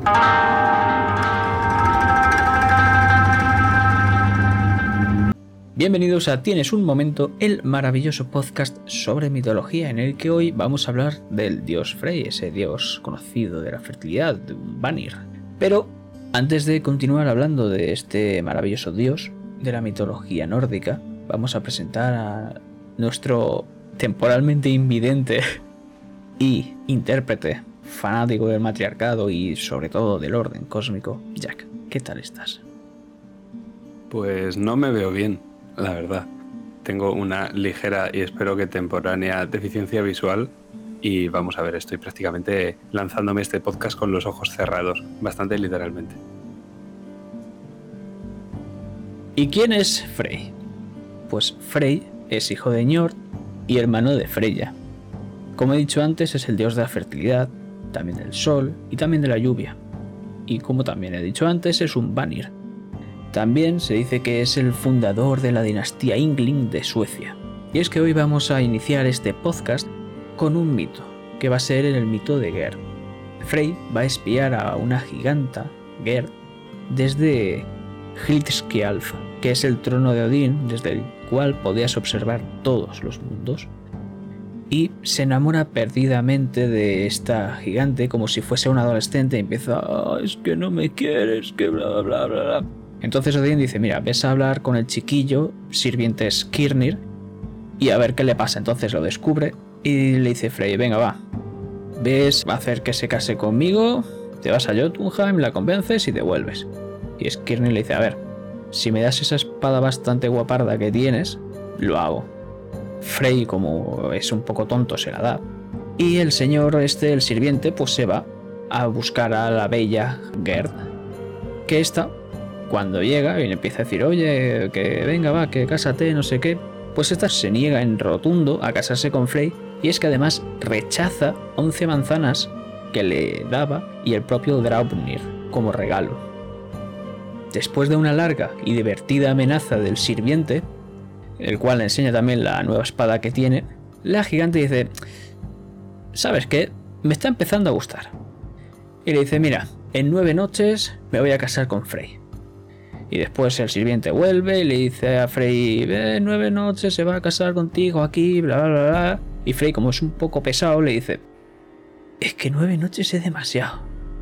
Bienvenidos a Tienes un Momento, el maravilloso podcast sobre mitología en el que hoy vamos a hablar del dios Frey, ese dios conocido de la fertilidad, de un Vanir. Pero antes de continuar hablando de este maravilloso dios de la mitología nórdica, vamos a presentar a nuestro temporalmente invidente y intérprete fanático del matriarcado y sobre todo del orden cósmico, Jack. ¿Qué tal estás? Pues no me veo bien, la verdad. Tengo una ligera y espero que temporánea deficiencia visual y vamos a ver, estoy prácticamente lanzándome este podcast con los ojos cerrados, bastante literalmente. ¿Y quién es Frey? Pues Frey es hijo de Njord y hermano de Freya. Como he dicho antes, es el dios de la fertilidad, también del sol y también de la lluvia. Y como también he dicho antes, es un Vanir. También se dice que es el fundador de la dinastía Yngling de Suecia. Y es que hoy vamos a iniciar este podcast con un mito, que va a ser el mito de Gerd. Frey va a espiar a una giganta, Gerd, desde Hlidskjalf, que es el trono de Odín, desde el cual podías observar todos los mundos. Y se enamora perdidamente de esta gigante como si fuese un adolescente y empieza, es que no me quieres, que bla bla bla bla. Entonces Odín dice, mira, ves a hablar con el chiquillo, sirviente Skirnir, y a ver qué le pasa. Entonces lo descubre y le dice Frey, venga va, ves a hacer que se case conmigo, te vas a Jotunheim, la convences y te vuelves. Y Skirnir le dice, a ver, si me das esa espada bastante guaparda que tienes, lo hago. Frey, como es un poco tonto, se la da. Y el señor el sirviente, pues se va a buscar a la bella Gerd. Que esta, cuando llega y le empieza a decir, oye, que venga va, que cásate, no sé qué, pues esta se niega en rotundo a casarse con Frey. Y es que además rechaza 11 manzanas que le daba y el propio Draupnir como regalo. Después de una larga y divertida amenaza del sirviente, el cual le enseña también la nueva espada que tiene, la gigante dice, ¿sabes qué? Me está empezando a gustar. Y le dice, mira, en 9 noches me voy a casar con Frey. Y después el sirviente vuelve y le dice a Frey, 9 noches se va a casar contigo aquí, bla bla bla bla. Y Frey, como es un poco pesado, le dice, es que 9 noches es demasiado.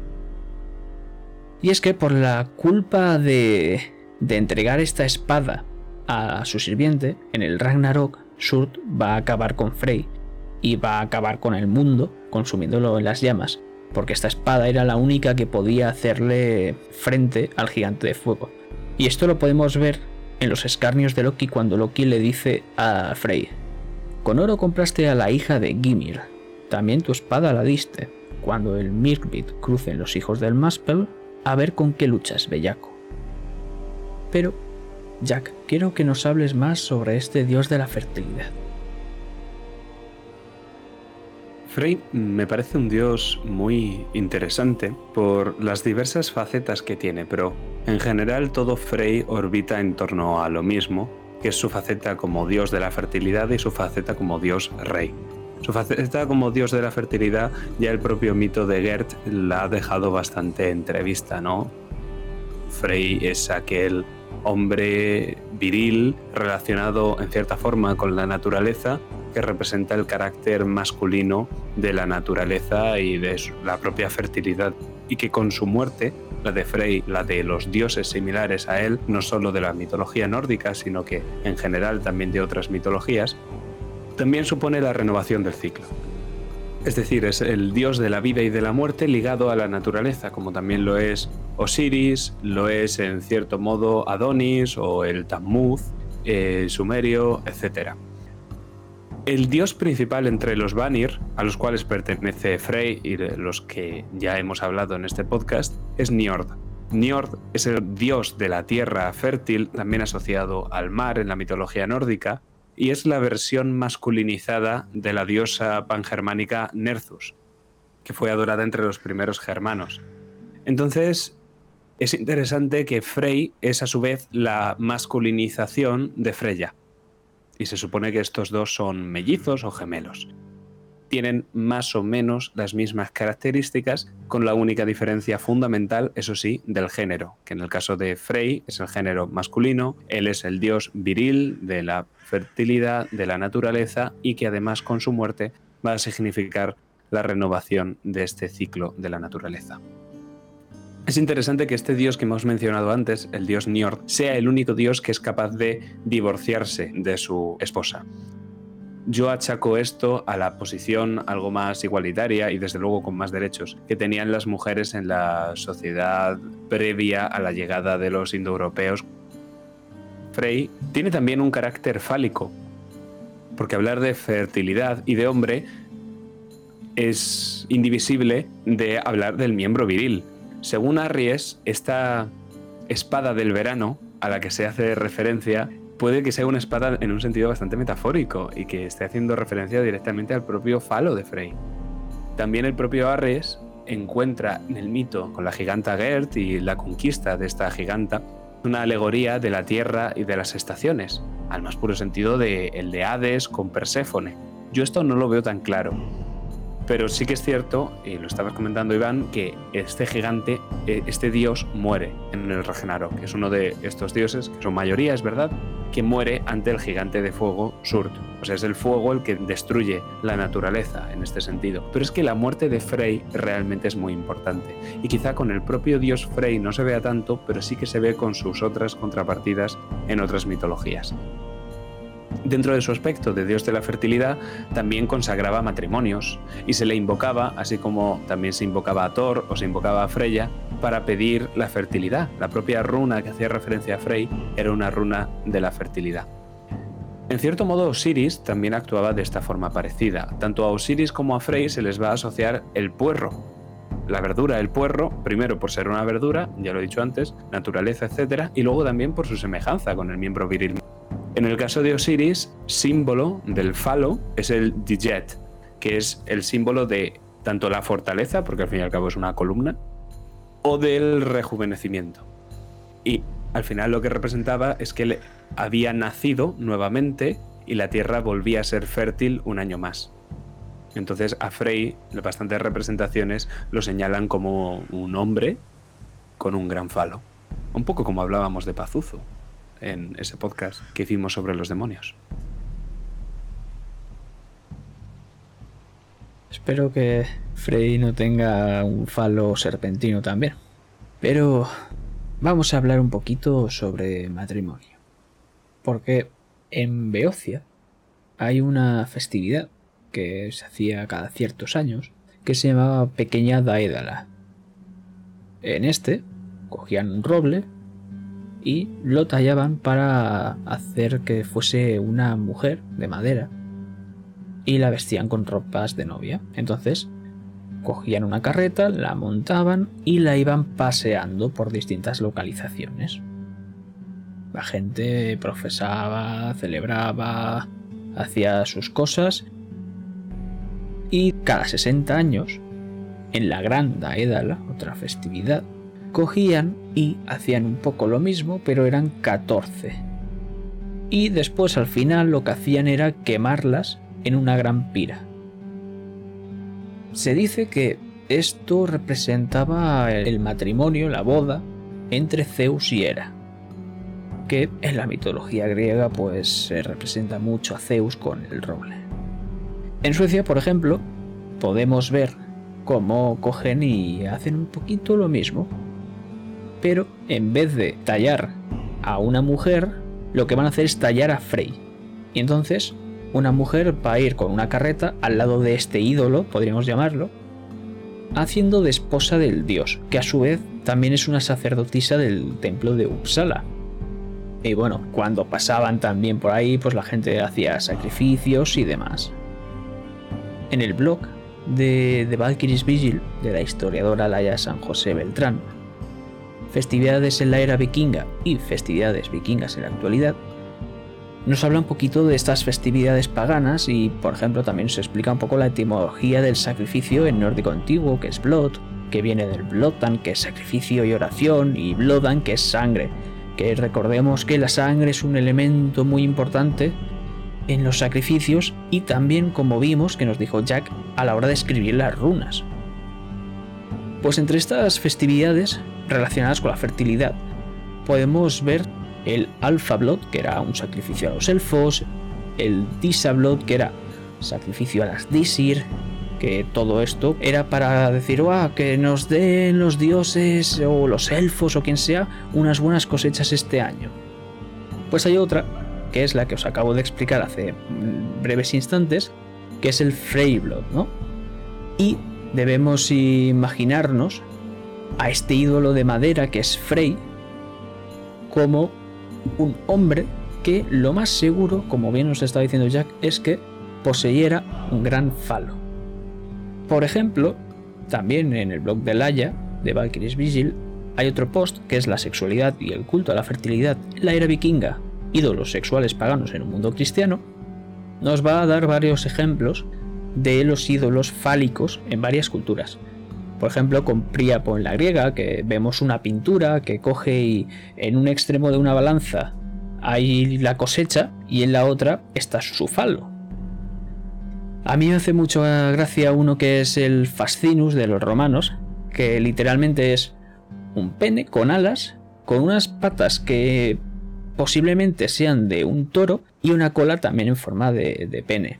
Y es que por la culpa de entregar esta espada a su sirviente, en el Ragnarok, Surd va a acabar con Frey y va a acabar con el mundo, consumiéndolo en las llamas, porque esta espada era la única que podía hacerle frente al gigante de fuego. Y esto lo podemos ver en los escarnios de Loki cuando Loki le dice a Frey, con oro compraste a la hija de Gymir, también tu espada la diste, cuando el Myrkvid crucen los hijos del Muspel, a ver con qué luchas, bellaco. Pero Jack, quiero que nos hables más sobre este dios de la fertilidad. Frey me parece un dios muy interesante por las diversas facetas que tiene, pero en general todo Frey orbita en torno a lo mismo, que es su faceta como dios de la fertilidad y su faceta como dios rey. Su faceta como dios de la fertilidad, ya el propio mito de Gerd la ha dejado bastante entrevista, ¿no? Frey es aquel hombre viril relacionado en cierta forma con la naturaleza que representa el carácter masculino de la naturaleza y de la propia fertilidad, y que con su muerte, la de Frey, la de los dioses similares a él, no solo de la mitología nórdica, sino que en general también de otras mitologías, también supone la renovación del ciclo. Es decir, es el dios de la vida y de la muerte ligado a la naturaleza, como también lo es Osiris, lo es en cierto modo Adonis o el Tammuz, sumerio, etc. El dios principal entre los Vanir, a los cuales pertenece Frey y de los que ya hemos hablado en este podcast, es Njord. Njord es el dios de la tierra fértil, también asociado al mar en la mitología nórdica, y es la versión masculinizada de la diosa pangermánica Nerthus, que fue adorada entre los primeros germanos. Entonces, es interesante que Frey es a su vez la masculinización de Freya, y se supone que estos dos son mellizos o gemelos. tienen más o menos las mismas características, con la única diferencia fundamental, eso sí, del género, que en el caso de Frey es el género masculino, él es el dios viril de la fertilidad, de la naturaleza, y que además con su muerte va a significar la renovación de este ciclo de la naturaleza. Es interesante que este dios que hemos mencionado antes, el dios Njord, sea el único dios que es capaz de divorciarse de su esposa. Yo achaco esto a la posición algo más igualitaria y desde luego con más derechos que tenían las mujeres en la sociedad previa a la llegada de los indoeuropeos. Frey tiene también un carácter fálico, porque hablar de fertilidad y de hombre es indivisible de hablar del miembro viril. Según Arries, esta espada del verano a la que se hace referencia puede que sea una espada en un sentido bastante metafórico y que esté haciendo referencia directamente al propio falo de Frey. También el propio Arries encuentra en el mito con la giganta Gerd y la conquista de esta giganta una alegoría de la tierra y de las estaciones, al más puro sentido de el de Hades con Perséfone. Yo esto no lo veo tan claro, pero sí que es cierto, y lo estabas comentando Iván, que este gigante, este dios muere en el Ragnarok, que es uno de estos dioses, que son mayoría, es verdad, que muere ante el gigante de fuego Surd. O sea, es el fuego el que destruye la naturaleza en este sentido. Pero es que la muerte de Frey realmente es muy importante. Y quizá con el propio dios Frey no se vea tanto, pero sí que se ve con sus otras contrapartidas en otras mitologías. Dentro de su aspecto de dios de la fertilidad, también consagraba matrimonios y se le invocaba, así como también se invocaba a Thor o se invocaba a Freya, para pedir la fertilidad. La propia runa que hacía referencia a Frey era una runa de la fertilidad. En cierto modo, Osiris también actuaba de esta forma parecida. Tanto a Osiris como a Frey se les va a asociar el puerro. La verdura, el puerro, primero por ser una verdura, ya lo he dicho antes, naturaleza, etc., y luego también por su semejanza con el miembro viril. En el caso de Osiris, símbolo del falo es el Djet, que es el símbolo de tanto la fortaleza, porque al fin y al cabo es una columna, o del rejuvenecimiento. Y al final lo que representaba es que él había nacido nuevamente y la tierra volvía a ser fértil un año más. Entonces a Frey, bastantes representaciones lo señalan como un hombre con un gran falo. Un poco como hablábamos de Pazuzu en ese podcast que hicimos sobre los demonios. Espero que Frey no tenga un falo serpentino también. Pero vamos a hablar un poquito sobre matrimonio. Porque en Beocia hay una festividad que se hacía cada ciertos años que se llamaba Pequeña Daedala. En este cogían un roble y lo tallaban para hacer que fuese una mujer de madera y la vestían con ropas de novia. Entonces cogían una carreta, la montaban y la iban paseando por distintas localizaciones. La gente profesaba, celebraba, hacía sus cosas y cada 60 años, en la Gran Daedala, otra festividad, cogían y hacían un poco lo mismo, pero eran 14. Y después al final lo que hacían era quemarlas en una gran pira. Se dice que esto representaba el matrimonio, la boda, entre Zeus y Hera, que en la mitología griega pues se representa mucho a Zeus con el roble. En Suecia, por ejemplo, podemos ver cómo cogen y hacen un poquito lo mismo, pero en vez de tallar a una mujer, lo que van a hacer es tallar a Frey. Y entonces una mujer va a ir con una carreta al lado de este ídolo, podríamos llamarlo, haciendo de esposa del dios, que a su vez también es una sacerdotisa del templo de Uppsala. Y bueno, cuando pasaban también por ahí, pues la gente hacía sacrificios y demás. En el blog de Valkyries Vigil, de la historiadora Laia San José Beltrán, Festividades en la era vikinga y festividades vikingas en la actualidad, nos habla un poquito de estas festividades paganas y, por ejemplo, también se explica un poco la etimología del sacrificio en nórdico antiguo, que es blod, que viene del blodan, que es sacrificio y oración, y blodan, que es sangre, que recordemos que la sangre es un elemento muy importante en los sacrificios y también, como vimos que nos dijo Jack, a la hora de escribir las runas. Pues entre estas festividades relacionadas con la fertilidad podemos ver el Alphablood, que era un sacrificio a los elfos, el Disablood, que era sacrificio a las Disir, que todo esto era para decir que nos den los dioses o los elfos o quien sea unas buenas cosechas este año. Pues hay otra, que es la que os acabo de explicar hace breves instantes, que es el Freyblood, ¿no? Y debemos imaginarnos a este ídolo de madera que es Frey como un hombre que lo más seguro, como bien nos estaba diciendo Jack, es que poseyera un gran falo. Por ejemplo, también en el blog de Laia, de Valkyrie's Vigil, hay otro post que es la sexualidad y el culto a la fertilidad en la era vikinga, ídolos sexuales paganos en un mundo cristiano. Nos va a dar varios ejemplos de los ídolos fálicos en varias culturas. Por ejemplo, con Príapo en la griega, que vemos una pintura que coge y en un extremo de una balanza hay la cosecha y en la otra está su falo. A mí me hace mucha gracia uno que es el Fascinus de los romanos, que literalmente es un pene con alas, con unas patas que posiblemente sean de un toro y una cola también en forma de pene.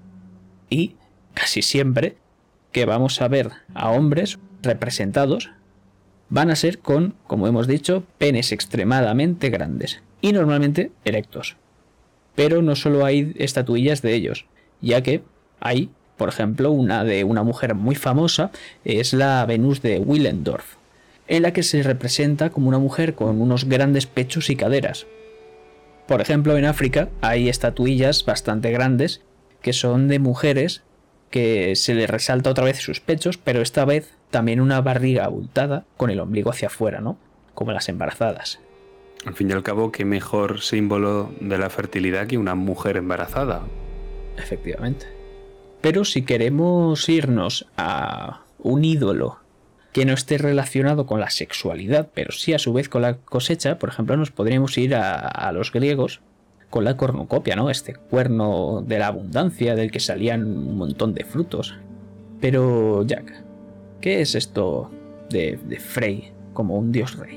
Y casi siempre que vamos a ver a hombres representados van a ser con, como hemos dicho, penes extremadamente grandes y normalmente erectos. Pero no solo hay estatuillas de ellos, ya que hay, por ejemplo, una de una mujer muy famosa, es la Venus de Willendorf, en la que se representa como una mujer con unos grandes pechos y caderas. Por ejemplo, en África hay estatuillas bastante grandes que son de mujeres que se les resalta otra vez sus pechos, pero esta vez también una barriga abultada con el ombligo hacia afuera, ¿no? Como las embarazadas. Al fin y al cabo, qué mejor símbolo de la fertilidad que una mujer embarazada. Efectivamente. Pero si queremos irnos a un ídolo que no esté relacionado con la sexualidad, pero sí a su vez con la cosecha, por ejemplo, nos podríamos ir a los griegos con la cornucopia, ¿no? Este cuerno de la abundancia del que salían un montón de frutos. Pero, Jack, ¿qué es esto de Frey como un dios rey?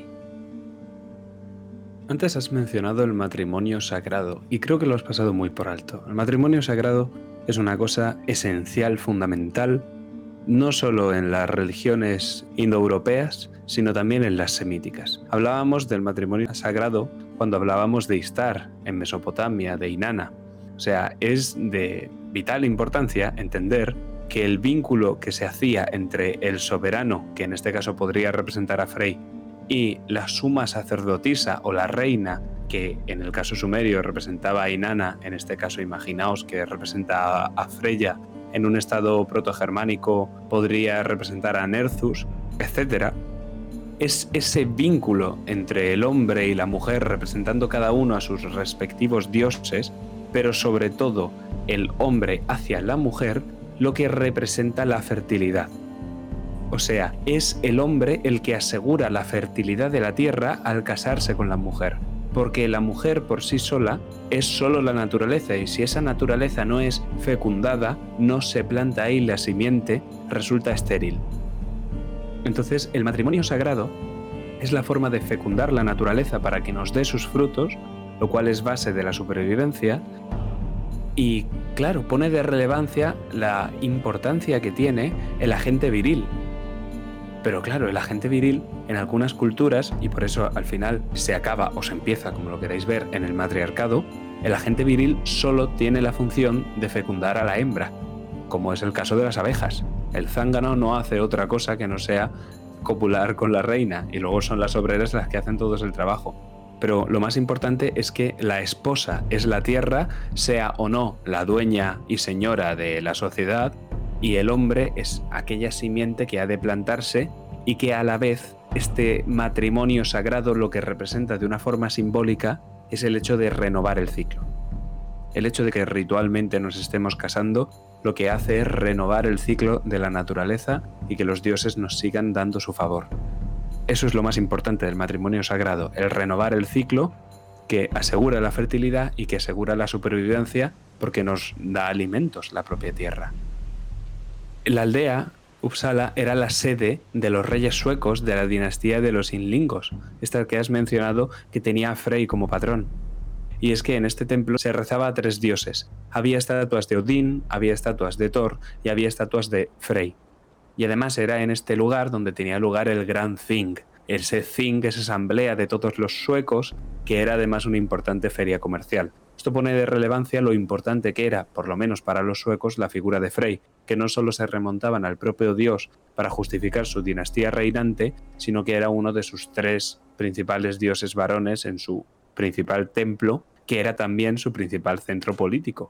Antes has mencionado el matrimonio sagrado y creo que lo has pasado muy por alto. El matrimonio sagrado es una cosa esencial, fundamental, no solo en las religiones indoeuropeas, sino también en las semíticas. Hablábamos del matrimonio sagrado cuando hablábamos de Istar en Mesopotamia, de Inanna. O sea, es de vital importancia entender que el vínculo que se hacía entre el soberano, que en este caso podría representar a Frey, y la suma sacerdotisa o la reina, que en el caso sumerio representaba a Inanna, en este caso imaginaos que representa a Freya, en un estado protogermánico podría representar a Nerthus, etc. Es ese vínculo entre el hombre y la mujer representando cada uno a sus respectivos dioses, pero sobre todo el hombre hacia la mujer, lo que representa la fertilidad. O sea, es el hombre el que asegura la fertilidad de la tierra al casarse con la mujer, porque la mujer por sí sola es solo la naturaleza y si esa naturaleza no es fecundada, no se planta ahí la simiente, resulta estéril. Entonces, el matrimonio sagrado es la forma de fecundar la naturaleza para que nos dé sus frutos, lo cual es base de la supervivencia. Y, claro, pone de relevancia la importancia que tiene el agente viril. Pero claro, el agente viril en algunas culturas, y por eso al final se acaba o se empieza, como lo queráis ver, en el matriarcado, el agente viril solo tiene la función de fecundar a la hembra, como es el caso de las abejas. El zángano no hace otra cosa que no sea copular con la reina, y luego son las obreras las que hacen todo el trabajo. Pero lo más importante es que la esposa es la tierra, sea o no la dueña y señora de la sociedad, y el hombre es aquella simiente que ha de plantarse y que a la vez este matrimonio sagrado lo que representa de una forma simbólica es el hecho de renovar el ciclo. El hecho de que ritualmente nos estemos casando lo que hace es renovar el ciclo de la naturaleza y que los dioses nos sigan dando su favor. Eso es lo más importante del matrimonio sagrado, el renovar el ciclo que asegura la fertilidad y que asegura la supervivencia porque nos da alimentos la propia tierra. La aldea, Uppsala, era la sede de los reyes suecos de la dinastía de los Inlingos, esta que has mencionado que tenía a Frey como patrón. Y es que en este templo se rezaba a 3 dioses. Había estatuas de Odín, había estatuas de Thor y había estatuas de Frey. Y además era en este lugar donde tenía lugar el Gran Thing. Ese Thing, esa asamblea de todos los suecos, que era además una importante feria comercial. Esto pone de relevancia lo importante que era, por lo menos para los suecos, la figura de Frey, que no solo se remontaban al propio dios para justificar su dinastía reinante, sino que era uno de sus 3 principales dioses varones en su principal templo, que era también su principal centro político.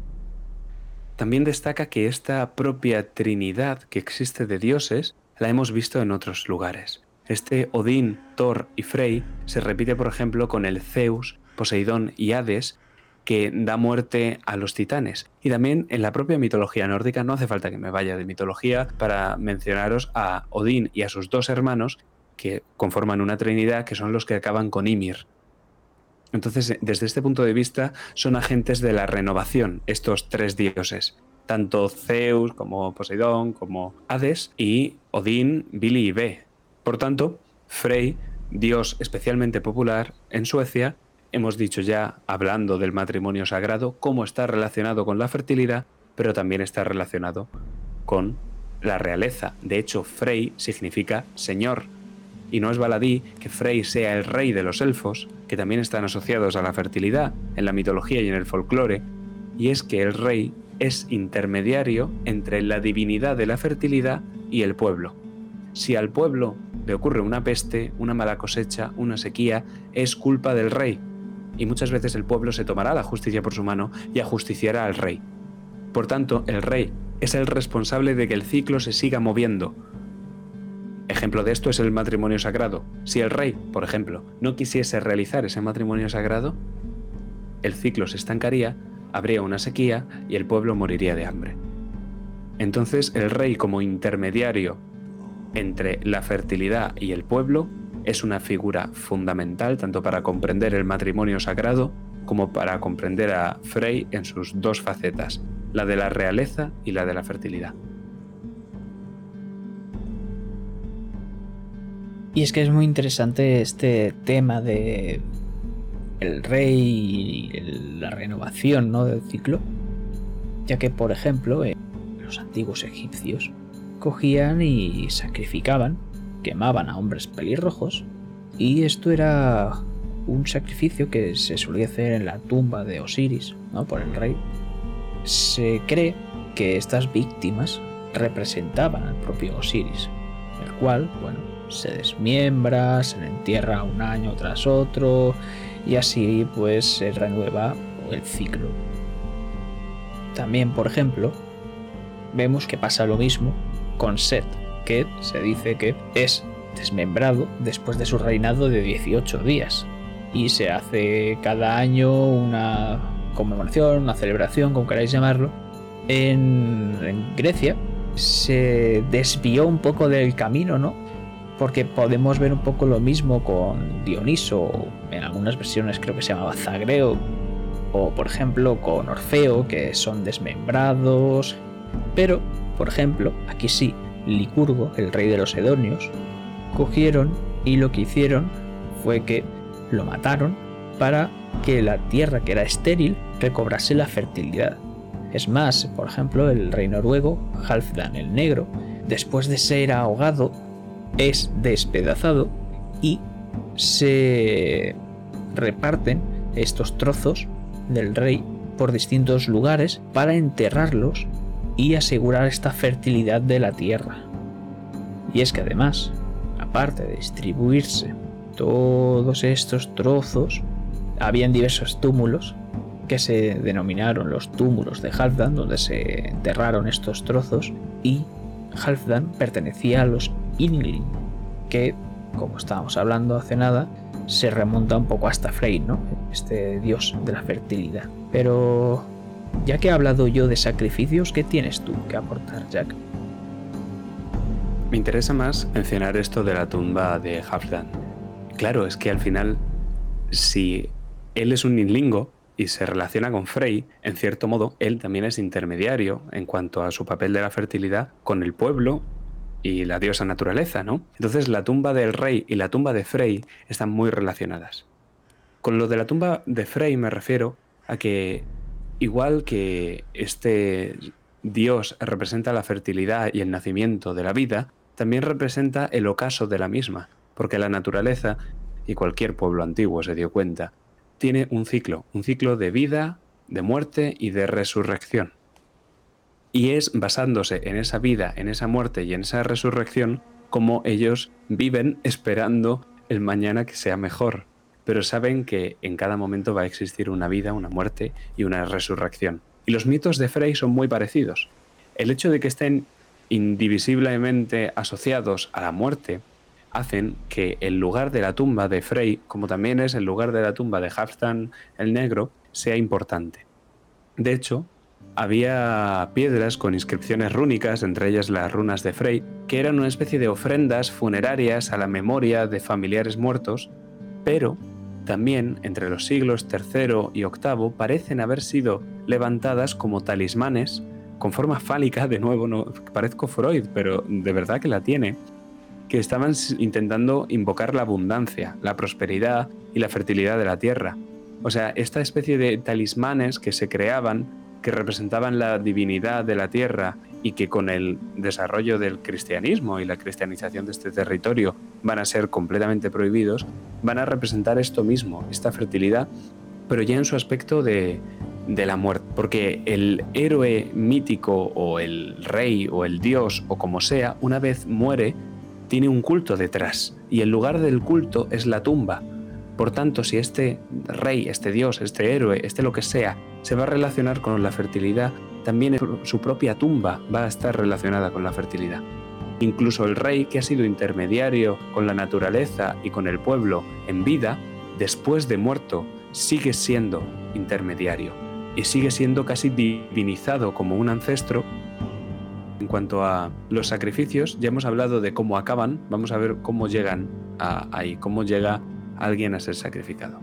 También destaca que esta propia trinidad que existe de dioses la hemos visto en otros lugares. Este Odín, Thor y Frey se repite, por ejemplo, con el Zeus, Poseidón y Hades, que da muerte a los titanes. Y también en la propia mitología nórdica, no hace falta que me vaya de mitología para mencionaros a Odín y a sus 2 hermanos, que conforman una trinidad, que son los que acaban con Ymir. Entonces, desde este punto de vista, son agentes de la renovación, estos 3 dioses. Tanto Zeus como Poseidón, como Hades y Odín, Vili y Ve. Por tanto, Frey, dios especialmente popular en Suecia, hemos dicho ya, hablando del matrimonio sagrado, cómo está relacionado con la fertilidad, pero también está relacionado con la realeza. De hecho, Frey significa señor. Y no es baladí que Frey sea el rey de los elfos, que también están asociados a la fertilidad en la mitología y en el folclore, y es que el rey es intermediario entre la divinidad de la fertilidad y el pueblo. Si al pueblo le ocurre una peste, una mala cosecha, una sequía, es culpa del rey, y muchas veces el pueblo se tomará la justicia por su mano y ajusticiará al rey. Por tanto, el rey es el responsable de que el ciclo se siga moviendo. Ejemplo de esto es el matrimonio sagrado. Si el rey, por ejemplo, no quisiese realizar ese matrimonio sagrado, el ciclo se estancaría, habría una sequía y el pueblo moriría de hambre. Entonces, el rey, como intermediario entre la fertilidad y el pueblo, es una figura fundamental tanto para comprender el matrimonio sagrado como para comprender a Frey en sus 2 facetas, la de la realeza y la de la fertilidad. Y es que es muy interesante este tema de el rey y la renovación, ¿no?, del ciclo, ya que, por ejemplo, los antiguos egipcios cogían y sacrificaban, quemaban a hombres pelirrojos, y esto era un sacrificio que se solía hacer en la tumba de Osiris, ¿no?, por el rey. Se cree que estas víctimas representaban al propio Osiris, el cual, bueno, se desmiembra, se le entierra un año tras otro y así pues se renueva el ciclo. También, por ejemplo, vemos que pasa lo mismo con Set, que se dice que es desmembrado después de su reinado de 18 días y se hace cada año una conmemoración, una celebración, como queráis llamarlo. En Grecia se desvió un poco del camino, ¿no?, porque podemos ver un poco lo mismo con Dioniso, en algunas versiones creo que se llamaba Zagreo, o por ejemplo con Orfeo, que son desmembrados. Pero, por ejemplo, aquí sí, Licurgo, el rey de los Edonios, cogieron y lo que hicieron fue que lo mataron para que la tierra, que era estéril, recobrase la fertilidad. Es más, por ejemplo, el rey noruego, Halfdan el Negro, después de ser ahogado, es despedazado y se reparten estos trozos del rey por distintos lugares para enterrarlos y asegurar esta fertilidad de la tierra. Y es que además, aparte de distribuirse todos estos trozos, habían diversos túmulos que se denominaron los túmulos de Halfdan, donde se enterraron estos trozos, y Halfdan pertenecía a los Yngling, que, como estábamos hablando hace nada, se remonta un poco hasta Frey, ¿no?, este dios de la fertilidad. Pero ya que he hablado yo de sacrificios, ¿qué tienes tú que aportar, Jack? Me interesa más mencionar esto de la tumba de Halfdan. Claro, es que al final, si Él es un Inlingo y se relaciona con Frey. En cierto modo, él también es intermediario en cuanto a su papel de la fertilidad con el pueblo y la diosa naturaleza, ¿no? Entonces la tumba del rey y la tumba de Frey están muy relacionadas. Con lo de la tumba de Frey me refiero a que, igual que este dios representa la fertilidad y el nacimiento de la vida, también representa el ocaso de la misma, porque la naturaleza, y cualquier pueblo antiguo se dio cuenta, tiene un ciclo de vida, de muerte y de resurrección. Y es basándose en esa vida, en esa muerte y en esa resurrección como ellos viven esperando el mañana que sea mejor, pero saben que en cada momento va a existir una vida, una muerte y una resurrección. Y los mitos de Frey son muy parecidos. El hecho de que estén indivisiblemente asociados a la muerte hacen que el lugar de la tumba de Frey, como también es el lugar de la tumba de Halfdan el Negro, sea importante. De hecho, había piedras con inscripciones rúnicas, entre ellas las runas de Frey, que eran una especie de ofrendas funerarias a la memoria de familiares muertos, pero también entre los siglos III y VIII parecen haber sido levantadas como talismanes con forma fálica, de nuevo, no parezco Freud, pero de verdad que la tiene, que estaban intentando invocar la abundancia, la prosperidad y la fertilidad de la tierra. O sea, esta especie de talismanes que se creaban, que representaban la divinidad de la tierra y que con el desarrollo del cristianismo y la cristianización de este territorio van a ser completamente prohibidos, van a representar esto mismo, esta fertilidad, pero ya en su aspecto de la muerte. Porque el héroe mítico o el rey o el dios o como sea, una vez muere, tiene un culto detrás y el lugar del culto es la tumba. Por tanto, si este rey, este dios, este héroe, este lo que sea, se va a relacionar con la fertilidad, también su propia tumba va a estar relacionada con la fertilidad. Incluso el rey, que ha sido intermediario con la naturaleza y con el pueblo en vida, después de muerto, sigue siendo intermediario y sigue siendo casi divinizado como un ancestro. En cuanto a los sacrificios, ya hemos hablado de cómo acaban, vamos a ver cómo llegan ahí, cómo llega alguien a ser sacrificado.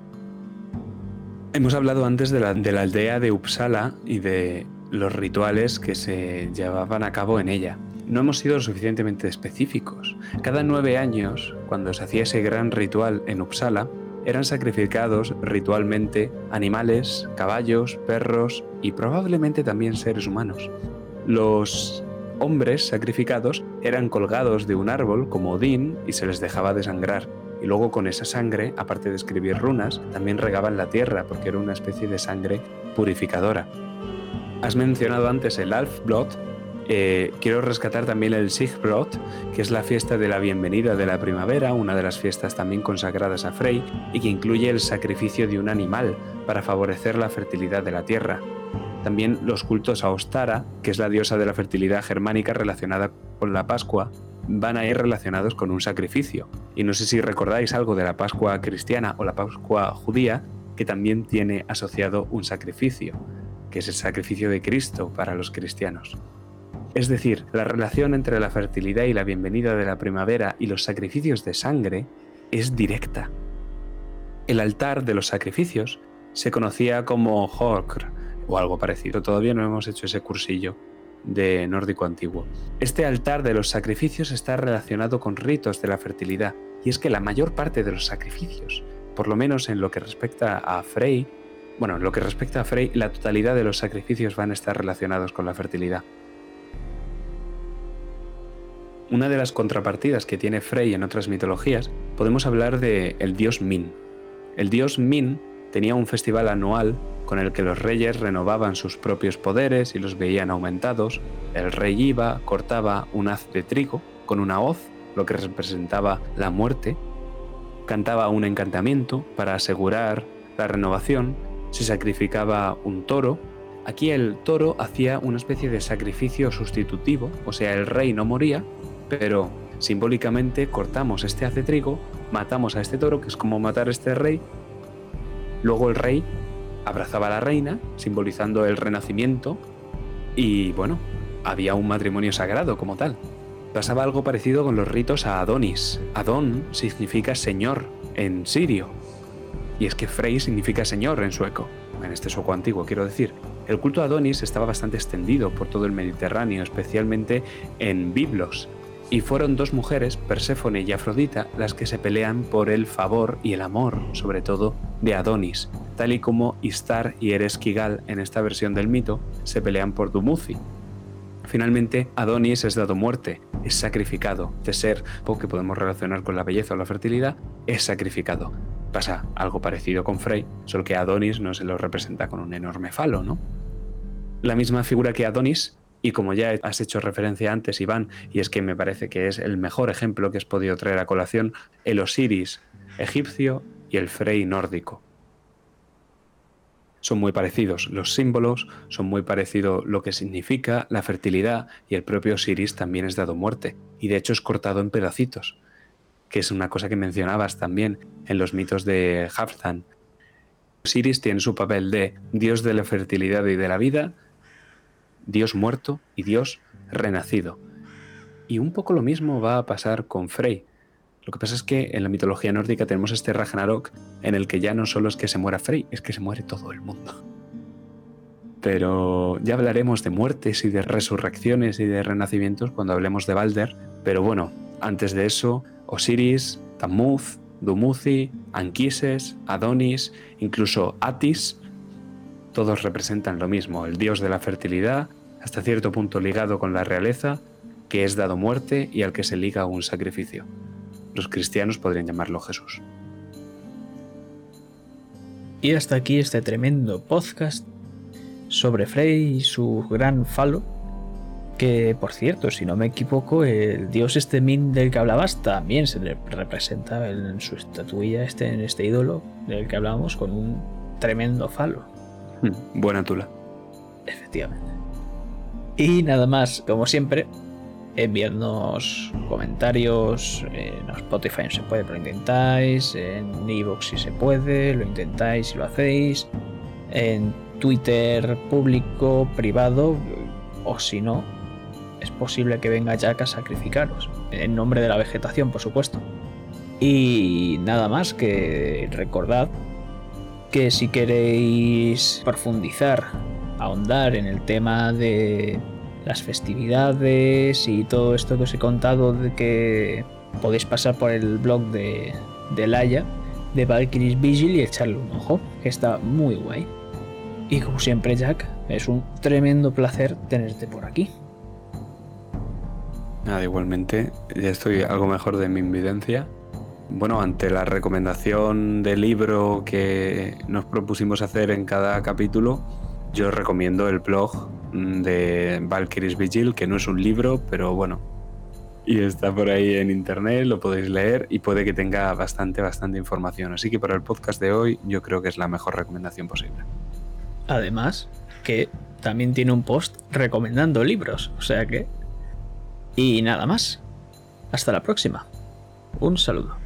Hemos hablado antes de la aldea de Uppsala y de los rituales que se llevaban a cabo en ella. No hemos sido lo suficientemente específicos. Cada 9 años, cuando se hacía ese gran ritual en Uppsala, eran sacrificados ritualmente animales, caballos, perros y probablemente también seres humanos. Los hombres sacrificados eran colgados de un árbol como Odín y se les dejaba desangrar. Y luego con esa sangre, aparte de escribir runas, también regaban la tierra porque era una especie de sangre purificadora. Has mencionado antes el Alfblot. Quiero rescatar también el Sigbrot, que es la fiesta de la bienvenida de la primavera, una de las fiestas también consagradas a Frey y que incluye el sacrificio de un animal para favorecer la fertilidad de la tierra. También los cultos a Ostara, que es la diosa de la fertilidad germánica relacionada con la Pascua, van a ir relacionados con un sacrificio. Y no sé si recordáis algo de la Pascua cristiana o la Pascua judía, que también tiene asociado un sacrificio, que es el sacrificio de Cristo para los cristianos. Es decir, la relación entre la fertilidad y la bienvenida de la primavera y los sacrificios de sangre es directa. El altar de los sacrificios se conocía como Horkr o algo parecido. Todavía no hemos hecho ese cursillo de nórdico antiguo. Este altar de los sacrificios está relacionado con ritos de la fertilidad, y es que la mayor parte de los sacrificios, por lo menos en lo que respecta a Frey, la totalidad de los sacrificios van a estar relacionados con la fertilidad. Una de las contrapartidas que tiene Frey en otras mitologías, podemos hablar de el dios Min. El dios Min tenía un festival anual con el que los reyes renovaban sus propios poderes y los veían aumentados. El rey iba, cortaba un haz de trigo con una hoz, lo que representaba la muerte, cantaba un encantamiento para asegurar la renovación, se sacrificaba un toro. Aquí el toro hacía una especie de sacrificio sustitutivo, o sea, el rey no moría, pero simbólicamente cortamos este haz de trigo, matamos a este toro, que es como matar a este rey. Luego el rey abrazaba a la reina, simbolizando el renacimiento, y bueno, había un matrimonio sagrado como tal. Pasaba algo parecido con los ritos a Adonis. Adón significa señor en sirio. y es que Frey significa señor en sueco, en este sueco antiguo quiero decir. El culto a Adonis estaba bastante extendido por todo el Mediterráneo, especialmente en Biblos, y fueron dos mujeres, Perséfone y Afrodita, las que se pelean por el favor y el amor, sobre todo, de Adonis, tal y como Istar y Ereshkigal en esta versión del mito se pelean por Dumuzi. Finalmente, Adonis es dado muerte, es sacrificado, de ser, que podemos relacionar con la belleza o la fertilidad, es sacrificado. Pasa algo parecido con Frey, solo que Adonis no se lo representa con un enorme falo, ¿no? La misma figura que Adonis, y como ya has hecho referencia antes, Iván, y es que me parece que es el mejor ejemplo que has podido traer a colación, el Osiris egipcio y el Frey nórdico. Son muy parecidos los símbolos, son muy parecidos lo que significa la fertilidad, y el propio Osiris también es dado muerte, y de hecho es cortado en pedacitos, que es una cosa que mencionabas también en los mitos de Halfdan. Osiris tiene su papel de dios de la fertilidad y de la vida, dios muerto y dios renacido. Y un poco lo mismo va a pasar con Frey. Lo que pasa es que en la mitología nórdica tenemos este Ragnarok en el que ya no solo es que se muera Frey, es que se muere todo el mundo. Pero ya hablaremos de muertes y de resurrecciones y de renacimientos cuando hablemos de Balder. Pero bueno, antes de eso, Osiris, Tammuz, Dumuzi, Anquises, Adonis, incluso Atis, todos representan lo mismo, el dios de la fertilidad, hasta cierto punto ligado con la realeza, que es dado muerte y al que se liga un sacrificio. Los cristianos podrían llamarlo Jesús. Y hasta aquí este tremendo podcast sobre Frey y su gran falo, que por cierto, si no me equivoco, el dios Min del que hablabas también se le representa en su estatuilla, en este ídolo del que hablábamos, con un tremendo falo. Buena tula. Efectivamente. Y nada más, como siempre, enviadnos comentarios. En Spotify no se puede, pero lo intentáis. En iVoox si se puede, lo intentáis y lo hacéis. En Twitter público, privado, o si no, es posible que venga Jack a sacrificaros. En nombre de la vegetación, por supuesto. Y nada más, que recordad que si queréis profundizar, ahondar en el tema de las festividades y todo esto que os he contado, de que podéis pasar por el blog de Laia, de Valkyrie's Vigil, y echarle un ojo, que está muy guay. Y como siempre, Jack, es un tremendo placer tenerte por aquí. Nada, igualmente, ya estoy algo mejor de mi invidencia. Bueno, ante la recomendación del libro que nos propusimos hacer en cada capítulo, yo recomiendo el blog de Valkyrie's Vigil, que no es un libro, pero bueno, y está por ahí en internet, lo podéis leer y puede que tenga bastante información. Así que para el podcast de hoy yo creo que es la mejor recomendación posible. Además, que también tiene un post recomendando libros, o sea que... Y nada más. Hasta la próxima. Un saludo.